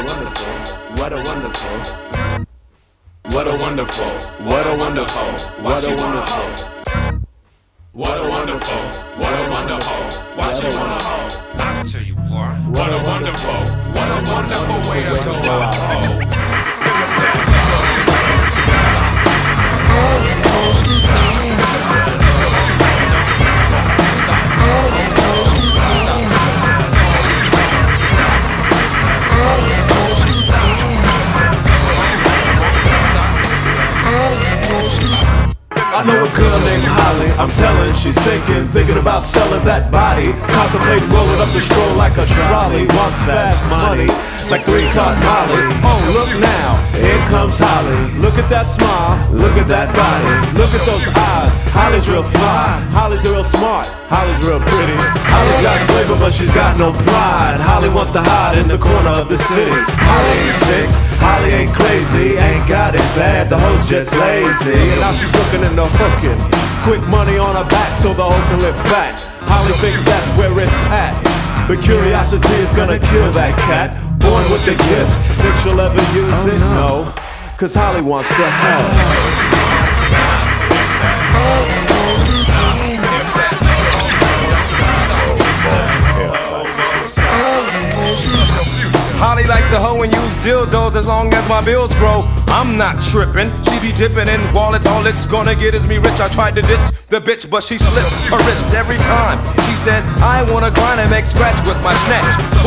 wonderful, what a wonderful, what a wonderful, what a wonderful, what a wonderful, what a wonderful, what a wonderful, why she wanna hoe? I'll tell you what. What a wonderful way to go out hoe. I know a girl named Holly, I'm telling she's sinking, thinking about selling that body, contemplating rolling up the stroll like a trolley, wants fast money, like 3-cart Molly. Oh, look now, here comes Holly. Look at that smile, look at that body, look at those eyes. Holly's real fly, Holly's real smart, Holly's real pretty. Holly's got flavor but she's got no pride. Holly wants to hide in the corner of the city. Holly ain't sick, Holly ain't crazy, ain't got it bad, the hoe's just lazy. And now she's looking into hooking, quick money on her back so the hoe can live fat. Holly thinks that's where it's at, but curiosity is gonna kill that cat. Born with the gift, think she'll ever use it? No, cause Holly wants to help. Holly likes to hoe and use dildos as long as my bills grow. I'm not trippin', she be dippin' in wallets. All it's gonna get is me rich. I tried to ditch the bitch, but she slips her wrist every time. She said, I wanna grind and make scratch with my snatch.